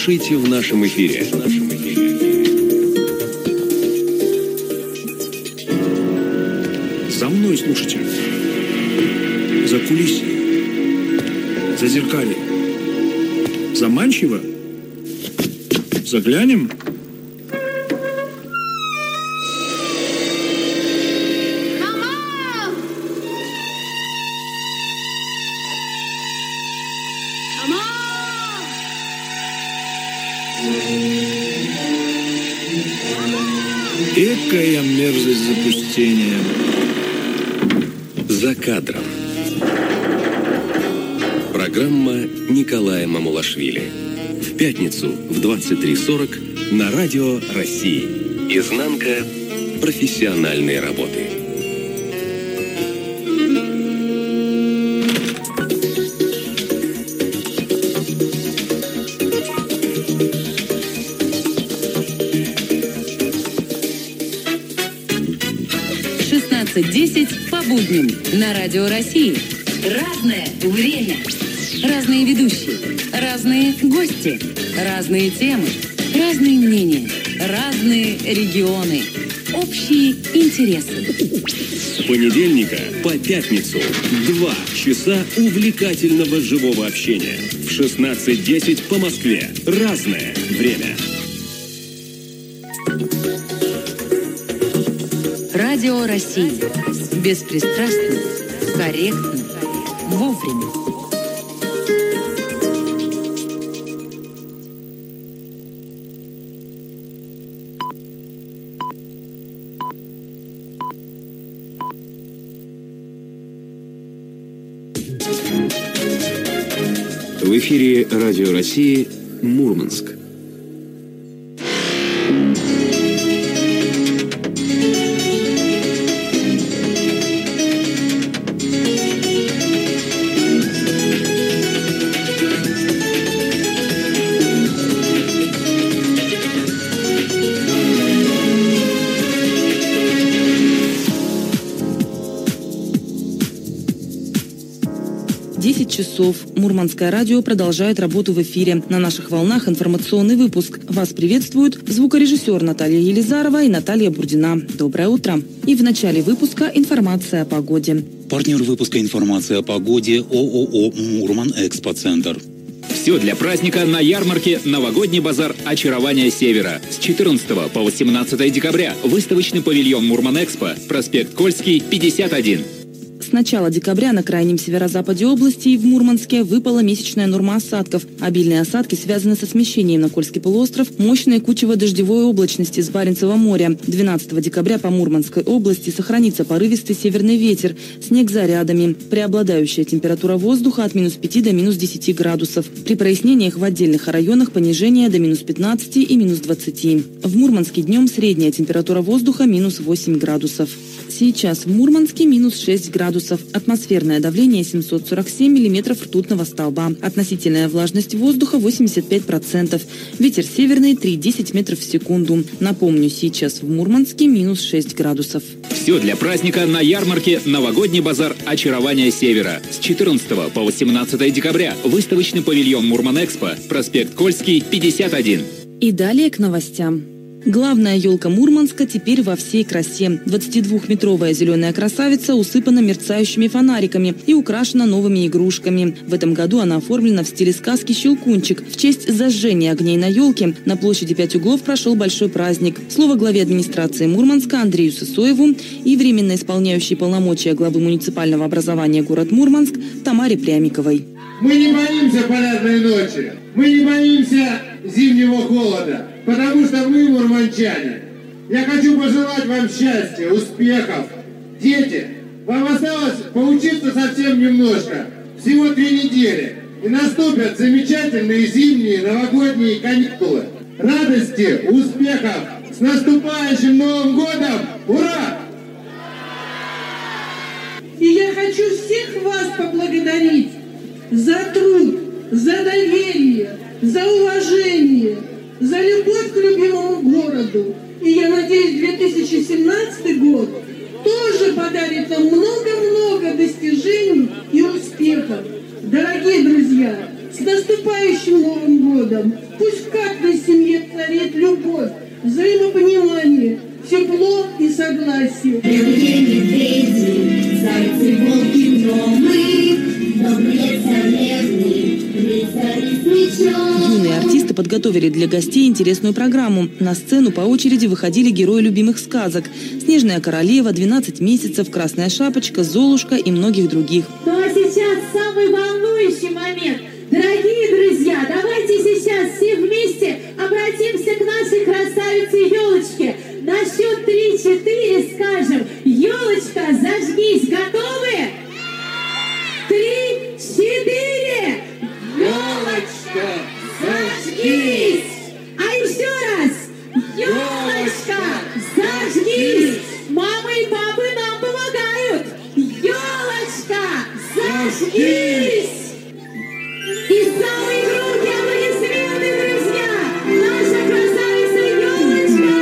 Слушайте в нашем эфире. За мной слушайте. За кулисье. За зеркалье. Заманчиво? Заглянем? Экая мерзость запустения. За кадром. Программа Николая Мамулашвили. В пятницу в 23:40 на Радио России. Изнанка профессиональной работы. В 16:10 по будням на Радио России. Разное время. Разные ведущие. Разные гости. Разные темы. Разные мнения. Разные регионы. Общие интересы. С понедельника по пятницу 2 часа увлекательного живого общения. В 16:10 по Москве. Разное время. Радио России. Беспристрастно, корректно, вовремя. В эфире Радио России Мурманск. Часов. Мурманское радио продолжает работу в эфире. На наших волнах информационный выпуск. Вас приветствуют звукорежиссер Наталья Елизарова и Наталья Бурдина. Доброе утро. И в начале выпуска информация о погоде. Партнер выпуска информации о погоде ООО «Мурман-Экспоцентр». Все для праздника на ярмарке «Новогодний базар Очарования Севера». С 14 по 18 декабря. Выставочный павильон «Мурман-Экспо», проспект Кольский, 51. С начала декабря на крайнем северо-западе области и в Мурманске выпала месячная норма осадков. Обильные осадки связаны со смещением на Кольский полуостров мощной кучево-дождевой облачности с Баренцева моря. 12 декабря по Мурманской области сохранится порывистый северный ветер, снег зарядами. Преобладающая температура воздуха от минус 5 до минус 10 градусов. При прояснениях в отдельных районах понижение до минус 15 и минус 20. В Мурманске днем средняя температура воздуха минус 8 градусов. Сейчас в Мурманске минус 6 градусов. Атмосферное давление 747 миллиметров ртутного столба. Относительная влажность воздуха 85%. Ветер северный 3,10 метров в секунду. Напомню, сейчас в Мурманске минус 6 градусов. Все для праздника на ярмарке «Новогодний базар Очарования Севера». С 14 по 18 декабря. Выставочный павильон «Мурман-Экспо», проспект Кольский, 51. И далее к новостям. Главная елка Мурманска теперь во всей красе. 22-метровая зеленая красавица усыпана мерцающими фонариками и украшена новыми игрушками. В этом году она оформлена в стиле сказки «Щелкунчик». В честь зажжения огней на елке на площади 5 углов прошел большой праздник. Слово главе администрации Мурманска Андрею Сысоеву и временно исполняющей полномочия главы муниципального образования город Мурманск Тамаре Прямиковой. Мы не боимся полярной ночи, мы не боимся зимнего холода, потому что мы мурманчане. Я хочу пожелать вам счастья, успехов. Дети, вам осталось поучиться совсем немножко, всего 3 недели, и наступят замечательные зимние новогодние каникулы. Радости, успехов, с наступающим Новым годом! Ура! И я хочу всех вас поблагодарить за труд, за доверие, за уважение, за любовь к любимому городу. И я надеюсь, 2017 год тоже подарит нам много-много достижений и успехов. Дорогие друзья, С наступающим Новым годом! Пусть в каждой семье царит любовь, взаимопонимание, тепло и согласие. Белые медведи, зайцы, волки, гномы, добрые царевны, рыцари с мечом. Юные артисты подготовили для гостей интересную программу. На сцену по очереди выходили герои любимых сказок: «Снежная королева», «12 месяцев», «Красная шапочка», «Золушка» и многих других. Ну а сейчас самый волнующий момент. Дорогие друзья, давайте сейчас все вместе обратимся к нашей красавице-елочке. На счет 3-4 скажем: елочка, зажгись. Готовы? 3-4. Елочка, зажгись. А еще раз. Елочка, зажгись. Мамы и папы нам помогают. Елочка, зажгись. И самые громкие аплодисменты, друзья! Наша красавица-елочка!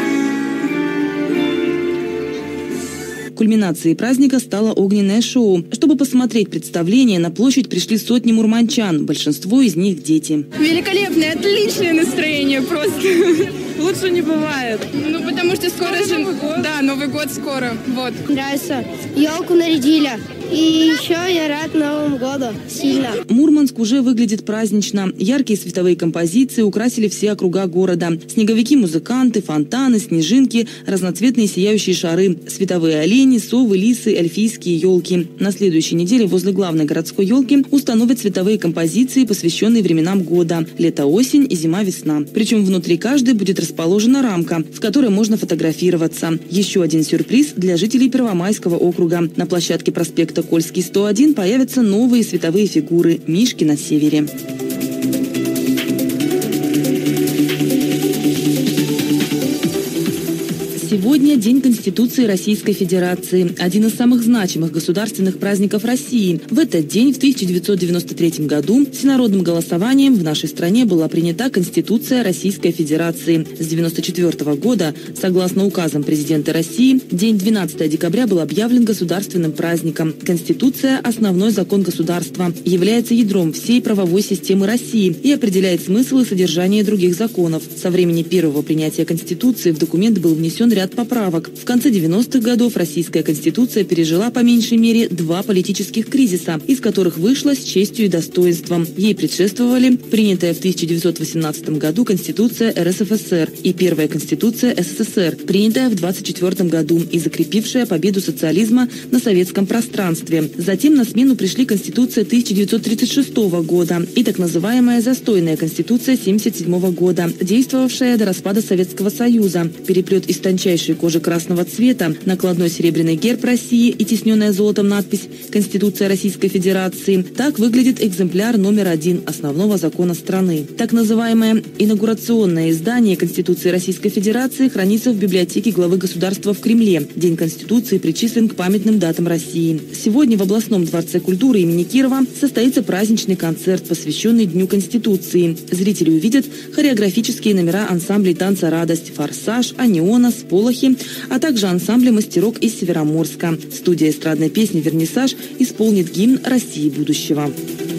Кульминацией праздника стало огненное шоу. Чтобы посмотреть представление, на площадь пришли сотни мурманчан, большинство из них дети. Великолепное, отличное настроение просто. Лучше не бывает. Ну, потому что скоро же... Новый год. Да, Новый год скоро. Вот. Нравится. Елку нарядили. И еще я рад Новому году. Сильно. Мурманск уже выглядит празднично. Яркие световые композиции украсили все округа города. Снеговики-музыканты, фонтаны, снежинки, разноцветные сияющие шары, световые олени, совы, лисы, эльфийские елки. На следующей неделе возле главной городской елки установят световые композиции, посвященные временам года: лето-осень и зима-весна. Причем внутри каждой будет расположена рамка, в которой можно фотографироваться. Еще один сюрприз для жителей Первомайского округа. На площадке проспекта Кольский, 101 появятся новые световые фигуры «Мишки на севере». Сегодня День Конституции Российской Федерации, один из самых значимых государственных праздников России. В этот день, в 1993 году, всенародным голосованием в нашей стране была принята Конституция Российской Федерации. С 1994 года, согласно указам президента России, день 12 декабря был объявлен государственным праздником. Конституция – основной закон государства, является ядром всей правовой системы России и определяет смысл и содержание других законов. Со времени первого принятия Конституции в документ был внесен ряд поправок. В конце 90-х годов Российская Конституция пережила по меньшей мере 2 политических кризиса, из которых вышла с честью и достоинством. Ей предшествовали принятая в 1918 году Конституция РСФСР и первая Конституция СССР, принятая в 1924 году и закрепившая победу социализма на советском пространстве. Затем на смену пришли Конституция 1936 года и так называемая застойная Конституция 1977 года, действовавшая до распада Советского Союза. Переплет из тончайшей кожи красного цвета, накладной серебряный герб России и тисненная золотом надпись «Конституция Российской Федерации». Так выглядит экземпляр номер 1 основного закона страны. Так называемое инаугурационное издание Конституции Российской Федерации хранится в библиотеке главы государства в Кремле. День Конституции причислен к памятным датам России. Сегодня в областном дворце культуры имени Кирова состоится праздничный концерт, посвященный Дню Конституции. Зрители увидят хореографические номера ансамблей танца «Радость», «Форсаж», «Аниона», «Сполохи», а также ансамбля мастерок из Североморска. Студия эстрадной песни «Вернисаж» исполнит гимн России будущего.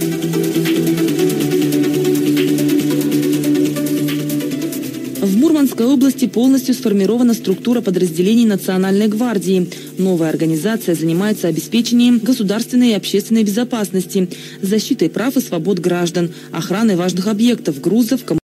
В Мурманской области полностью сформирована структура подразделений Национальной гвардии. Новая организация занимается обеспечением государственной и общественной безопасности, защитой прав и свобод граждан, охраной важных объектов, грузов,